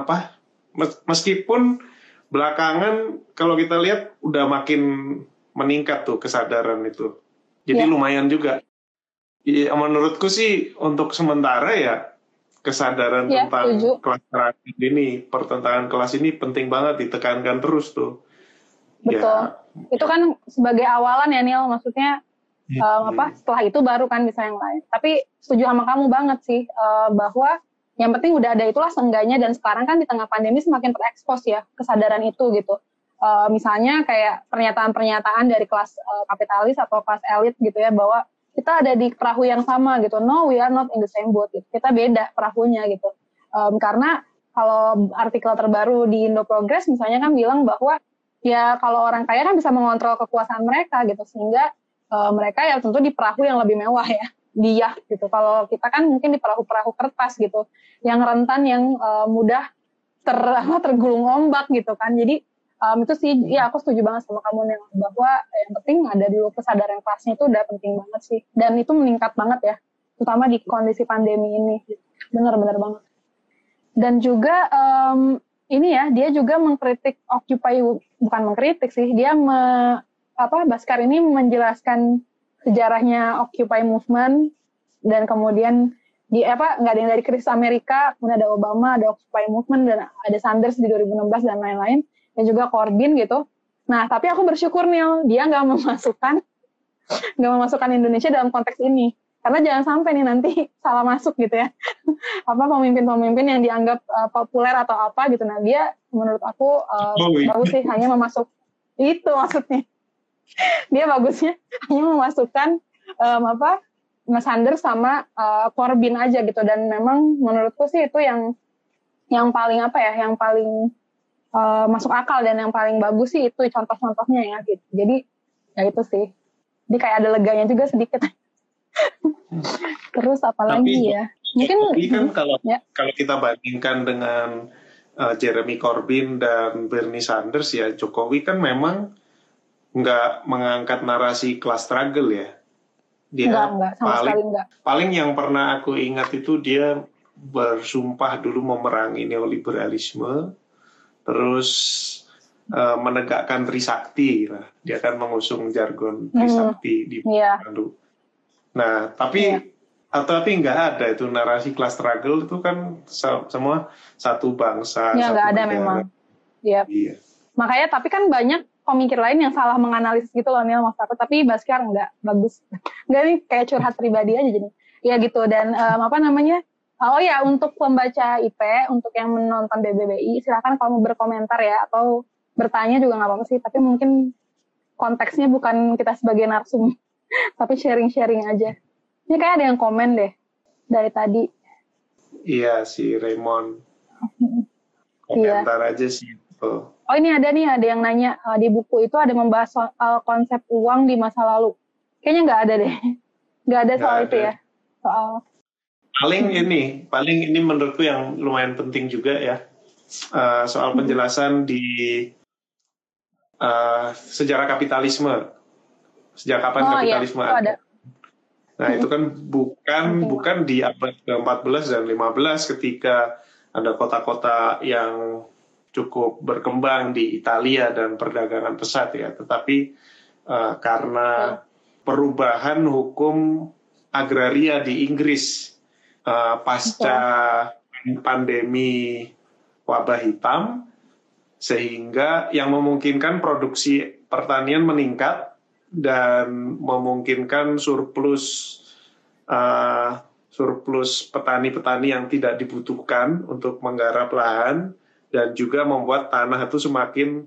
meskipun belakangan kalau kita lihat udah makin meningkat tuh kesadaran itu. Jadi lumayan juga. Ya, menurutku sih untuk sementara ya kesadaran tentang kelas terakhir ini, pertentangan kelas ini penting banget ditekankan terus tuh. Betul. Ya. Itu kan sebagai awalan ya Neil, maksudnya setelah itu baru kan bisa yang lain. Tapi setuju sama kamu banget sih, bahwa yang penting udah ada itulah seenggaknya, dan sekarang kan di tengah pandemi semakin terekspos ya kesadaran itu gitu. Misalnya kayak pernyataan-pernyataan dari kelas kapitalis atau kelas elit gitu ya, bahwa kita ada di perahu yang sama gitu. No, we are not in the same boat gitu. Kita beda perahunya gitu. Karena kalau artikel terbaru di Indo Progress misalnya kan bilang bahwa ya kalau orang kaya kan bisa mengontrol kekuasaan mereka gitu, sehingga mereka ya tentu di perahu yang lebih mewah ya, di yacht gitu. Kalau kita kan mungkin di perahu-perahu kertas gitu, yang rentan, yang mudah tergulung ombak gitu kan. Jadi itu sih, ya aku setuju banget sama kamu nih, bahwa yang penting ada dulu kesadaran kelasnya, itu udah penting banget sih. Dan itu meningkat banget ya, terutama di kondisi pandemi ini. Benar-benar banget. Dan juga ini ya, dia juga mengkritik Occupy, bukan mengkritik sih, dia Baskar ini menjelaskan sejarahnya Occupy Movement, dan kemudian nggak ada yang dari krisis Amerika, kemudian ada Obama, ada Occupy Movement, dan ada Sanders di 2016 dan lain-lain, dan juga Corbyn gitu. Nah, tapi aku bersyukur Neil, dia nggak memasukkan Indonesia dalam konteks ini. Karena jangan sampai nih nanti salah masuk gitu ya. Apa pemimpin-pemimpin yang dianggap populer atau apa gitu. Nah dia menurut aku bagus sih hanya memasuk itu maksudnya. Dia bagusnya hanya memasukkan Mas Sanders sama Corbyn aja gitu. Dan memang menurutku sih itu yang paling yang paling masuk akal dan yang paling bagus sih itu contoh-contohnya ya gitu. Jadi ya itu sih. Jadi kayak ada leganya juga sedikit. Terus apalagi ya? Mungkin kan kalau kita bandingkan dengan Jeremy Corbyn dan Bernie Sanders ya, Jokowi kan memang nggak mengangkat narasi class struggle ya. Dia enggak, sama sekali enggak. Paling yang pernah aku ingat itu dia bersumpah dulu memerangi neoliberalisme, terus menegakkan Trisakti. Nah, dia kan mengusung jargon Trisakti di Pandu. Nah, tapi nggak ada itu narasi class struggle itu kan semua satu bangsa. Ya nggak ada memang. Yep. Iya. Makanya tapi kan banyak pemikir lain yang salah menganalisis gitu loh Nil, maksud aku. Tapi Baskar nggak bagus. Nggak nih kayak curhat pribadi aja jadi. Ya gitu dan untuk pembaca IP, untuk yang menonton BBBI, silakan kamu berkomentar ya atau bertanya juga nggak apa-apa sih. Tapi mungkin konteksnya bukan kita sebagai narsum. Tapi sharing-sharing aja. Ini kayak ada yang komen deh dari tadi. Iya si Raymond. Komentar aja sih. Oh ini ada yang nanya di buku itu ada membahas soal konsep uang di masa lalu. Kayaknya nggak ada deh. Nggak ada soal itu ya. Paling ini menurutku yang lumayan penting juga ya. Soal penjelasan di sejarah kapitalisme. Sejak kapan kapitalisme ada? Nah itu kan bukan di abad ke-14 dan 15 ketika ada kota-kota yang cukup berkembang di Italia dan perdagangan pesat ya, tetapi karena perubahan hukum agraria di Inggris pasca pandemi wabah hitam, sehingga yang memungkinkan produksi pertanian meningkat dan memungkinkan surplus petani-petani yang tidak dibutuhkan untuk menggarap lahan dan juga membuat tanah itu semakin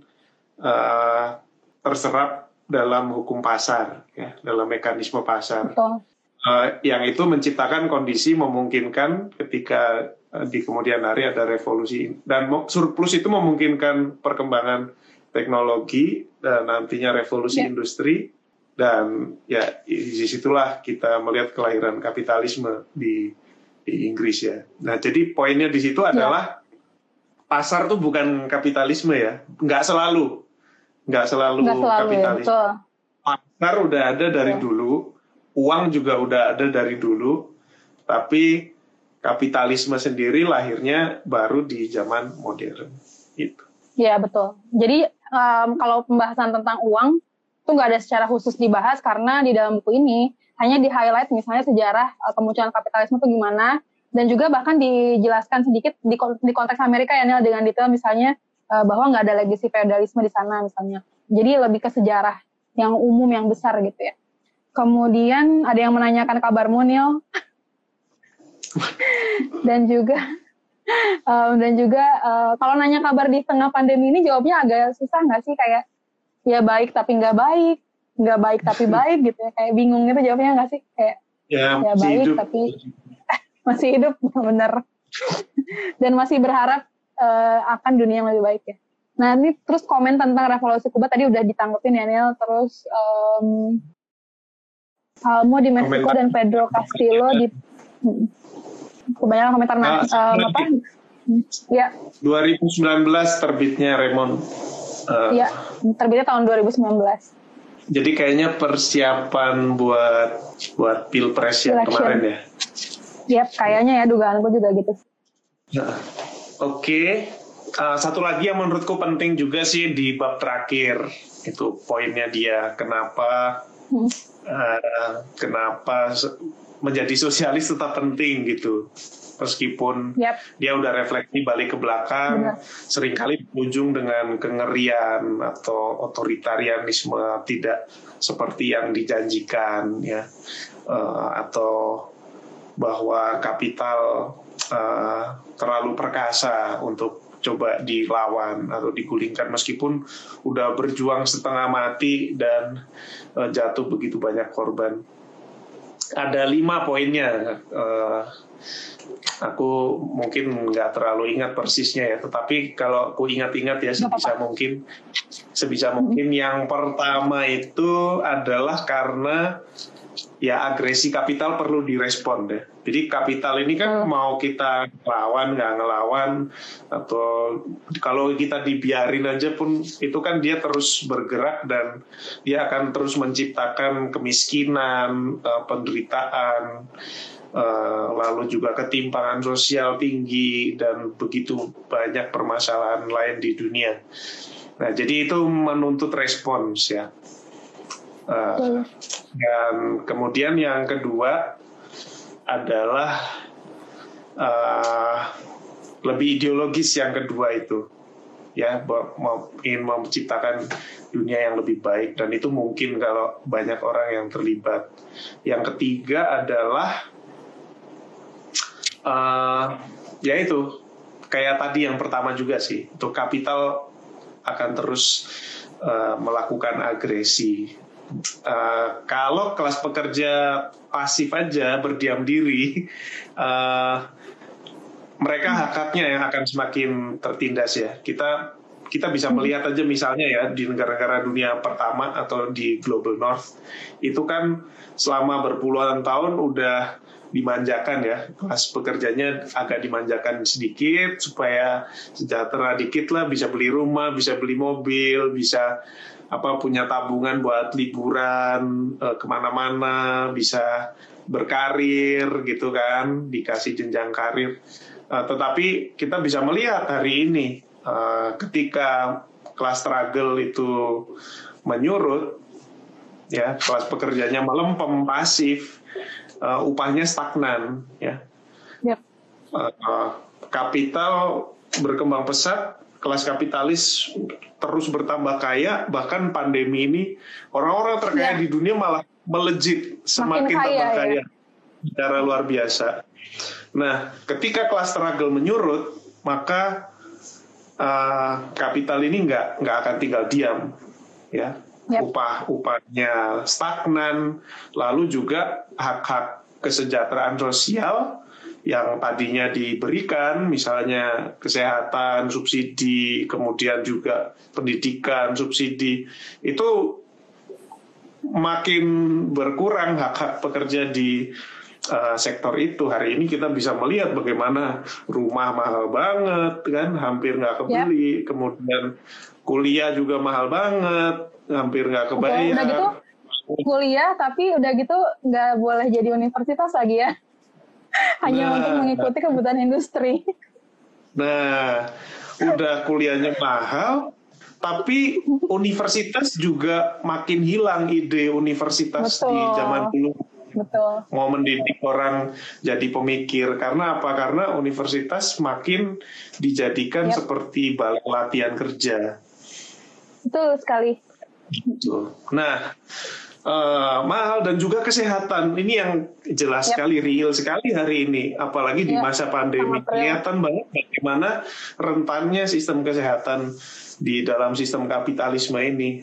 terserap dalam hukum pasar, ya, dalam mekanisme pasar. Yang itu menciptakan kondisi memungkinkan ketika di kemudian hari ada revolusi dan surplus itu memungkinkan perkembangan teknologi dan nantinya revolusi industri. Dan ya disitulah kita melihat kelahiran kapitalisme di Inggris ya. Nah jadi poinnya di situ adalah pasar tuh bukan kapitalisme ya, nggak selalu kapitalisme. Ya, pasar udah ada dari dulu, uang juga udah ada dari dulu, tapi kapitalisme sendiri lahirnya baru di zaman modern. Gitu. Ya betul. Jadi kalau pembahasan tentang uang itu nggak ada secara khusus dibahas karena di dalam buku ini hanya di-highlight misalnya sejarah kemunculan kapitalisme itu gimana dan juga bahkan dijelaskan sedikit di konteks Amerika ya Nil dengan detail misalnya bahwa nggak ada legacy feudalisme di sana misalnya. Jadi lebih ke sejarah yang umum yang besar gitu ya. Kemudian ada yang menanyakan kabarmu Nil dan juga kalau nanya kabar di tengah pandemi ini jawabnya agak susah nggak sih kayak ya baik tapi nggak baik tapi baik gitu ya kayak bingung gitu jawabnya nggak sih kayak ya baik hidup. Tapi masih hidup benar dan masih berharap akan dunia yang lebih baik ya. Nah ini terus komen tentang revolusi Kuba tadi udah ditanggepin ya Neil, terus Salmo di Meksiko dan Pedro Castillo di kebanyakan komentar ya 2019 terbitnya Raymond. Iya, terbitnya tahun 2019. Jadi kayaknya persiapan buat pilpres yang kemarin ya. Yap, kayaknya ya dugaanku juga gitu. Oke. Satu lagi yang menurutku penting juga sih di bab terakhir itu poinnya dia kenapa menjadi sosialis tetap penting gitu. Meskipun dia udah refleksi balik ke belakang, seringkali berujung dengan kengerian atau otoritarianisme tidak seperti yang dijanjikan ya. atau bahwa kapital terlalu perkasa untuk coba dilawan atau digulingkan meskipun udah berjuang setengah mati dan jatuh begitu banyak korban. Ada 5 poinnya. Aku mungkin nggak terlalu ingat persisnya ya, tetapi kalau aku ingat-ingat ya sebisa mungkin yang pertama itu adalah karena ya agresi kapital perlu direspon deh. Jadi kapital ini kan mau kita ngelawan nggak ngelawan, atau kalau kita dibiarin aja pun itu kan dia terus bergerak dan dia akan terus menciptakan kemiskinan, penderitaan, lalu juga ketimpangan sosial tinggi dan begitu banyak permasalahan lain di dunia. Nah, jadi itu menuntut respons ya. Dan kemudian yang kedua adalah lebih ideologis yang kedua itu, ya, ingin menciptakan dunia yang lebih baik, dan itu mungkin kalau banyak orang yang terlibat. Yang ketiga adalah yaitu kayak tadi yang pertama juga sih, untuk kapital akan terus melakukan agresi. Kalau kelas pekerja pasif aja berdiam diri, mereka hak-haknya yang akan semakin tertindas ya. Kita bisa melihat aja misalnya ya di negara-negara dunia pertama atau di Global North itu kan selama berpuluhan tahun udah dimanjakan ya, kelas pekerjanya agak dimanjakan sedikit supaya sejahtera dikit lah, bisa beli rumah, bisa beli mobil, bisa punya tabungan buat liburan kemana-mana, bisa berkarir gitu kan, dikasih jenjang karir. Tetapi kita bisa melihat hari ini ketika kelas struggle itu menyurut, ya, kelas pekerjanya melempem, pasif, upahnya stagnan, ya. Yep. Kapital berkembang pesat, kelas kapitalis terus bertambah kaya, bahkan pandemi ini orang-orang terkaya di dunia malah melejit, semakin tambah kaya secara luar biasa. Nah, ketika kelas struggle menyurut, maka kapital ini nggak akan tinggal diam, ya. Upahnya stagnan, lalu juga hak-hak kesejahteraan sosial yang tadinya diberikan, misalnya kesehatan, subsidi, kemudian juga pendidikan, subsidi, itu makin berkurang hak-hak pekerja di sektor itu. Hari ini kita bisa melihat bagaimana rumah mahal banget, kan, hampir nggak kebeli, kemudian kuliah juga mahal banget, hampir nggak kebayar. Udah gitu kuliah, tapi udah gitu nggak boleh jadi universitas lagi ya. Hanya untuk mengikuti kebutuhan industri. Nah, udah kuliahnya mahal, tapi universitas juga makin hilang ide universitas. Betul. Di zaman dulu. Betul. Mau mendidik orang jadi pemikir. Karena apa? Karena universitas makin dijadikan seperti balai latihan kerja. Betul sekali. Betul. Nah, mahal dan juga kesehatan. Ini yang jelas sekali, real sekali hari ini. Apalagi di masa pandemi. Kelihatan banget bagaimana rentannya sistem kesehatan di dalam sistem kapitalisme ini.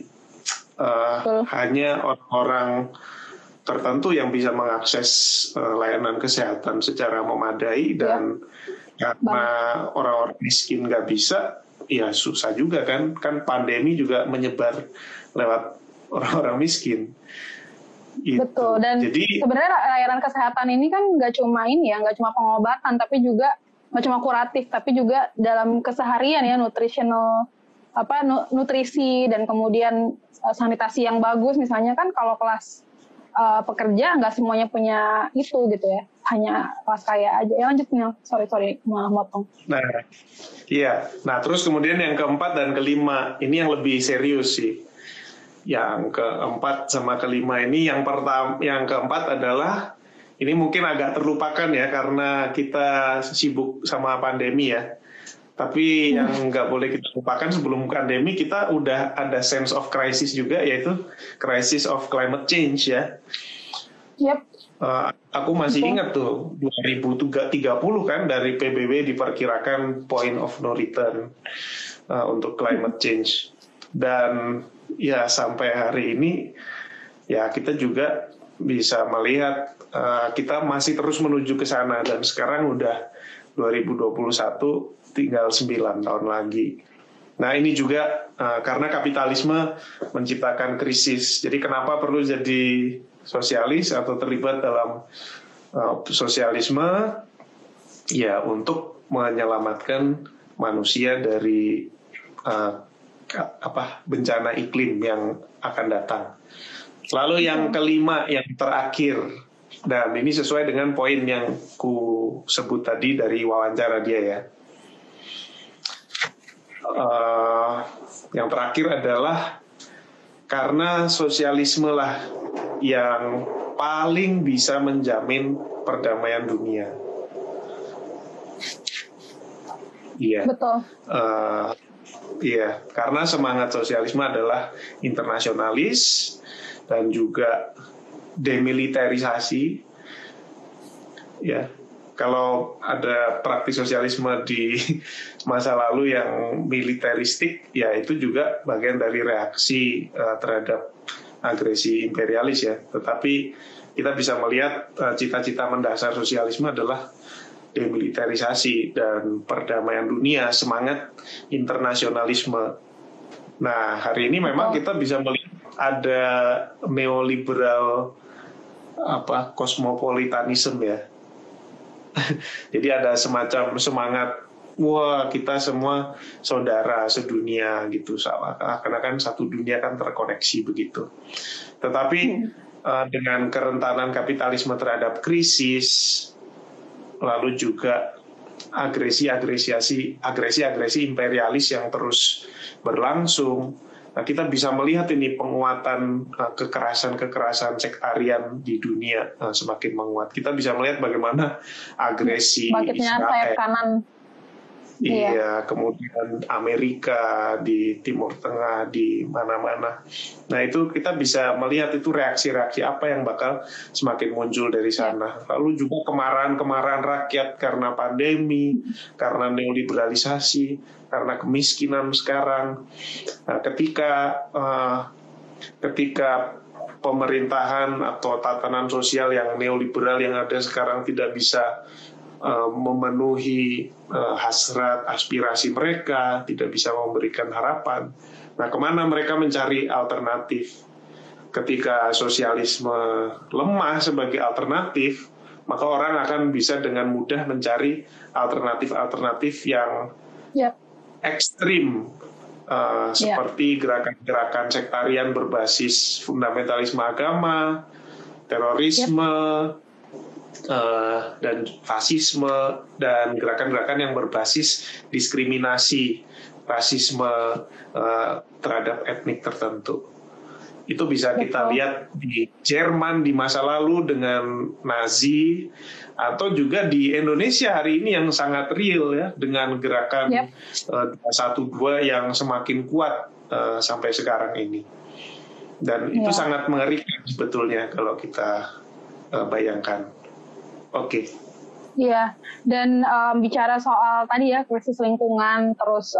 Hanya orang-orang tertentu yang bisa mengakses layanan kesehatan secara memadai, dan karena orang-orang miskin nggak bisa, ya susah juga kan pandemi juga menyebar lewat orang-orang miskin. Betul. Dan jadi sebenarnya layanan kesehatan ini kan nggak cuma pengobatan, tapi juga nggak cuma kuratif, tapi juga dalam keseharian ya, nutrisi dan kemudian sanitasi yang bagus. Misalnya kan kalau kelas pekerja nggak semuanya punya itu gitu ya, hanya kelas kaya aja. Ya lanjut nih, sorry motong. Nah, iya. Nah, terus kemudian yang keempat dan kelima ini yang lebih serius sih. Yang keempat sama kelima ini, yang keempat adalah, ini mungkin agak terlupakan ya karena kita sibuk sama pandemi ya. Tapi yang nggak boleh kita lupakan, sebelum pandemi kita udah ada sense of crisis juga, yaitu crisis of climate change ya. Yep. Aku masih ingat tuh 2030 kan dari PBB diperkirakan point of no return untuk climate change. Dan ya sampai hari ini ya kita juga bisa melihat kita masih terus menuju ke sana, dan sekarang udah 2021, tinggal 9 tahun lagi. Nah ini juga karena kapitalisme menciptakan krisis. Jadi kenapa perlu jadi sosialis atau terlibat dalam sosialisme? Ya untuk menyelamatkan manusia dari bencana iklim yang akan datang. Lalu yang kelima, yang terakhir, dan ini sesuai dengan poin yang ku sebut tadi dari wawancara dia ya. Yang terakhir adalah karena sosialisme lah yang paling bisa menjamin perdamaian dunia. Iya. Betul. Iya, karena semangat sosialisme adalah internasionalis dan juga demilitarisasi. Ya. Kalau ada praktik sosialisme di masa lalu yang militeristik, ya itu juga bagian dari reaksi terhadap agresi imperialis ya. Tetapi kita bisa melihat cita-cita mendasar sosialisme adalah demilitarisasi dan perdamaian dunia, semangat internasionalisme. Nah, hari ini memang kita bisa melihat ada neoliberal kosmopolitanisme ya. Jadi ada semacam semangat, wah kita semua saudara sedunia gitu, karena kan satu dunia kan terkoneksi begitu. Tetapi dengan kerentanan kapitalisme terhadap krisis, lalu juga agresi imperialis yang terus berlangsung. Nah, kita bisa melihat ini penguatan kekerasan sektarian di dunia semakin menguat. Kita bisa melihat bagaimana agresi bangkitnya sayap kanan. Iya, kemudian Amerika di Timur Tengah, di mana-mana. Nah, itu kita bisa melihat itu reaksi-reaksi apa yang bakal semakin muncul dari sana. Lalu juga kemarahan-kemarahan rakyat karena pandemi, karena neoliberalisasi, karena kemiskinan sekarang. Nah, ketika pemerintahan atau tatanan sosial yang neoliberal yang ada sekarang tidak bisa memenuhi hasrat aspirasi mereka, tidak bisa memberikan harapan. Nah, kemana mereka mencari alternatif? Ketika sosialisme lemah sebagai alternatif, maka orang akan bisa dengan mudah mencari alternatif-alternatif yang ekstrim, seperti gerakan-gerakan sektarian berbasis fundamentalisme agama, terorisme, dan fasisme, dan gerakan-gerakan yang berbasis diskriminasi, rasisme terhadap etnik tertentu. Itu bisa kita lihat di Jerman di masa lalu dengan Nazi, atau juga di Indonesia hari ini yang sangat real ya, dengan gerakan 212 yang semakin kuat sampai sekarang ini. Dan itu sangat mengerikan sebetulnya kalau kita bayangkan. Oke. Iya, dan bicara soal tadi ya krisis lingkungan, terus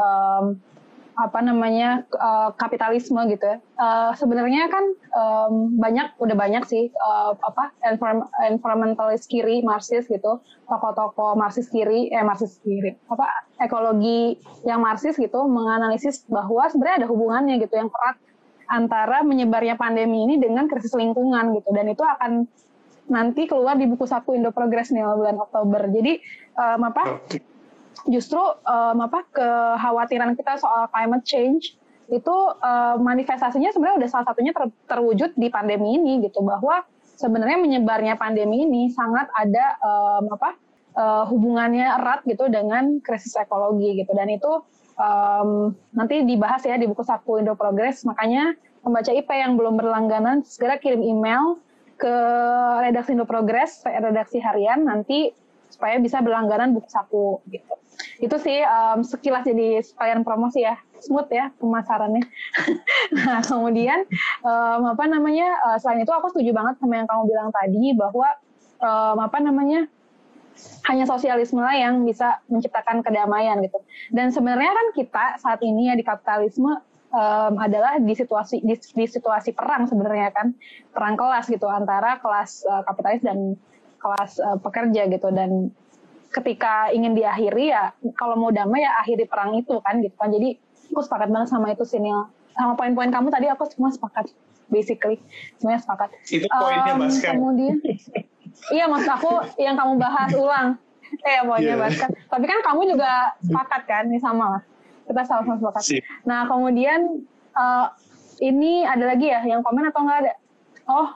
kapitalisme gitu ya. Sebenarnya kan udah banyak sih environmentalist kiri, Marxis gitu, tokoh-tokoh Marxis kiri, ekologi yang Marxis gitu menganalisis bahwa sebenarnya ada hubungannya gitu yang erat antara menyebarnya pandemi ini dengan krisis lingkungan gitu, dan itu akan nanti keluar di buku saku Indo Progress nih bulan Oktober. Jadi justru kekhawatiran kita soal climate change itu manifestasinya sebenarnya udah salah satunya terwujud di pandemi ini gitu, bahwa sebenarnya menyebarnya pandemi ini sangat ada hubungannya erat gitu dengan krisis ekologi gitu, dan itu nanti dibahas ya di buku saku Indo Progress. Makanya pembaca IP yang belum berlangganan segera kirim email ke redaksi Indo Progress, redaksi harian nanti supaya bisa berlangganan buku saku gitu. Itu sih sekilas jadi sekalian promosi ya, smooth ya pemasarannya. Nah kemudian selain itu aku setuju banget sama yang kamu bilang tadi bahwa hanya sosialisme lah yang bisa menciptakan kedamaian gitu. Dan sebenarnya kan kita saat ini ya di kapitalisme adalah di situasi perang sebenarnya kan, perang kelas gitu antara kelas kapitalis dan kelas pekerja gitu. Dan ketika ingin diakhiri ya kalau mau damai ya akhiri perang itu kan gitu kan. Jadi aku sepakat banget sama itu Sinil, sama poin-poin kamu tadi aku semua sepakat, basically semuanya sepakat. Itu poinnya Baskar. Kemudian iya, maksud aku yang kamu bahas ulang. Poinnya Baskar. Tapi kan kamu juga sepakat kan, ini sama lah. Kita sama-sama sepakat. Nah, kemudian ini ada lagi ya yang komen atau nggak ada? Oh,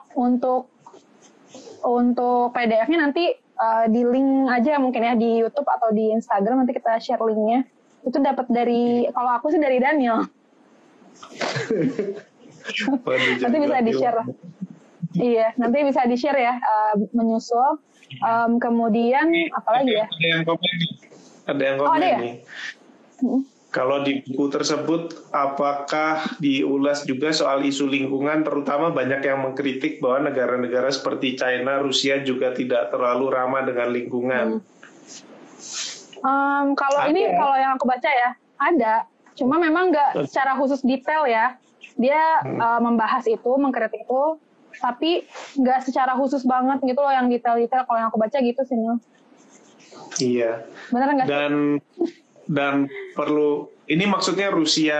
untuk PDF-nya nanti di link aja mungkin ya di YouTube atau di Instagram, nanti kita share linknya. Itu dapat dari, kalau aku sih dari Daniel. Nanti bisa di-share. Iya, nanti bisa di-share ya, menyusul. Kemudian apalagi ya? Ada yang komen nih. Kalau di buku tersebut, apakah diulas juga soal isu lingkungan, terutama banyak yang mengkritik bahwa negara-negara seperti China, Rusia juga tidak terlalu ramah dengan lingkungan. Kalau yang aku baca ya, ada. Cuma memang nggak secara khusus detail ya. Dia membahas itu, mengkritik itu, tapi nggak secara khusus banget gitu loh yang detail-detail. Kalau yang aku baca gitu sih, Nil. Iya. Benar nggak? Dan perlu, ini maksudnya Rusia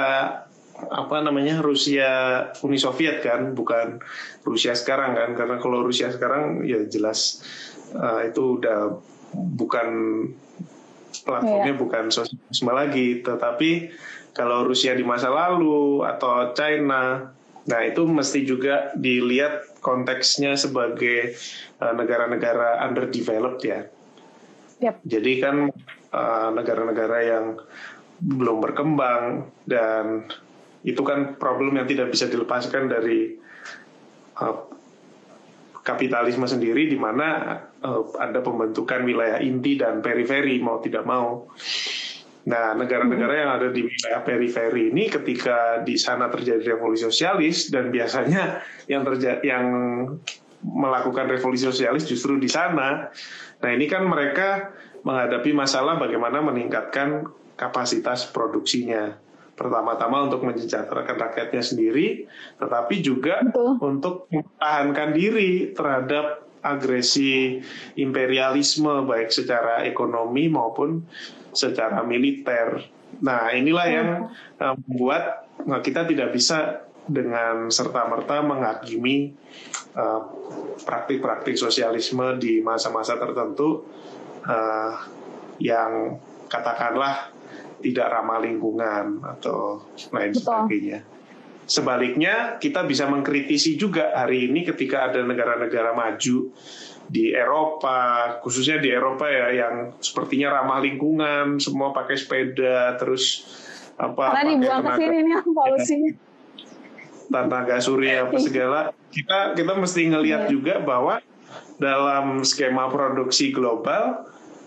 Rusia Uni Soviet kan, bukan Rusia sekarang kan, karena kalau Rusia sekarang ya jelas itu udah bukan platformnya, bukan sosialisme lagi, tetapi kalau Rusia di masa lalu atau China, nah itu mesti juga dilihat konteksnya sebagai negara-negara underdeveloped ya. Yep. Jadi kan negara-negara yang belum berkembang, dan itu kan problem yang tidak bisa dilepaskan dari kapitalisme sendiri, di mana ada pembentukan wilayah inti dan periferi mau tidak mau. Nah, negara-negara yang ada di wilayah periferi ini ketika di sana terjadi revolusi sosialis, dan biasanya yang melakukan revolusi sosialis justru di sana. Nah, ini kan mereka menghadapi masalah bagaimana meningkatkan kapasitas produksinya. Pertama-tama untuk mensejahterakan rakyatnya sendiri, tetapi juga untuk mempertahankan diri terhadap agresi imperialisme, baik secara ekonomi maupun secara militer. Nah, inilah yang membuat kita tidak bisa dengan serta-merta menghakimi praktik-praktik sosialisme di masa-masa tertentu yang katakanlah tidak ramah lingkungan atau lain sebagainya. Sebaliknya, kita bisa mengkritisi juga hari ini ketika ada negara-negara maju di Eropa, khususnya di Eropa ya, yang sepertinya ramah lingkungan, semua pakai sepeda, terus karena dibuang ke sini nih polusinya. Tenaga surya apa segala. Kita mesti ngelihat juga bahwa dalam skema produksi global,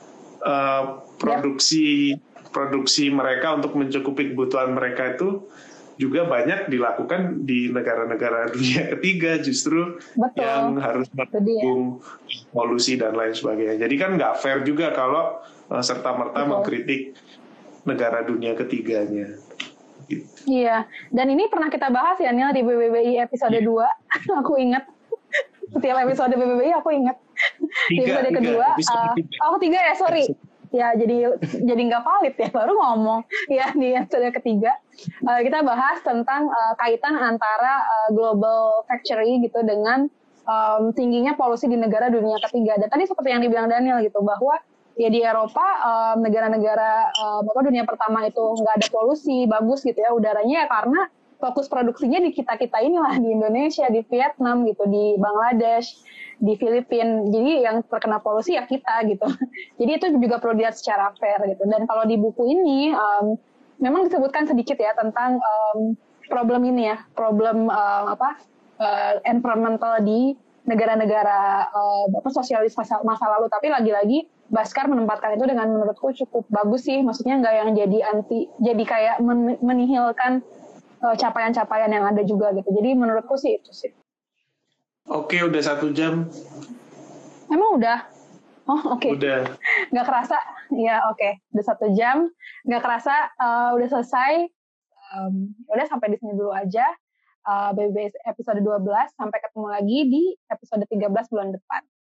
produksi mereka untuk mencukupi kebutuhan mereka itu juga banyak dilakukan di negara-negara dunia ketiga justru. Betul. Yang harus mendukung polusi dan lain sebagainya. Jadi kan nggak fair juga kalau serta-merta mengkritik negara dunia ketiganya. Gitu. Iya, dan ini pernah kita bahas ya Nil di BBBI episode 2. Aku ingat. Setiap episode BBBI aku ingat. Di episode kedua, 3 ya, sorry. Ya jadi nggak valid ya, baru ngomong ya di episode ketiga kita bahas tentang kaitan antara global factory gitu dengan tingginya polusi di negara dunia ketiga. Dan tadi seperti yang dibilang Daniel gitu, bahwa ya di Eropa negara-negara dunia pertama itu nggak ada polusi, bagus gitu ya udaranya, ya karena fokus produksinya di kita inilah, di Indonesia, di Vietnam gitu, di Bangladesh, di Filipina. Jadi yang terkena polusi ya kita gitu. Jadi itu juga perlu dilihat secara fair gitu. Dan kalau di buku ini memang disebutkan sedikit ya tentang problem ini ya, problem environmental di negara-negara sosialis masa lalu. Tapi lagi-lagi Baskar menempatkan itu dengan menurutku cukup bagus sih. Maksudnya nggak yang jadi kayak menihilkan capaian-capaian yang ada juga gitu. Jadi menurutku sih itu sih. Oke, udah 1 jam. Emang udah? Oh oke. Udah. Nggak kerasa. Ya oke. Udah 1 jam. Nggak kerasa udah selesai. Udah sampai di sini dulu aja. BBB episode 12. Sampai ketemu lagi di episode 13 bulan depan.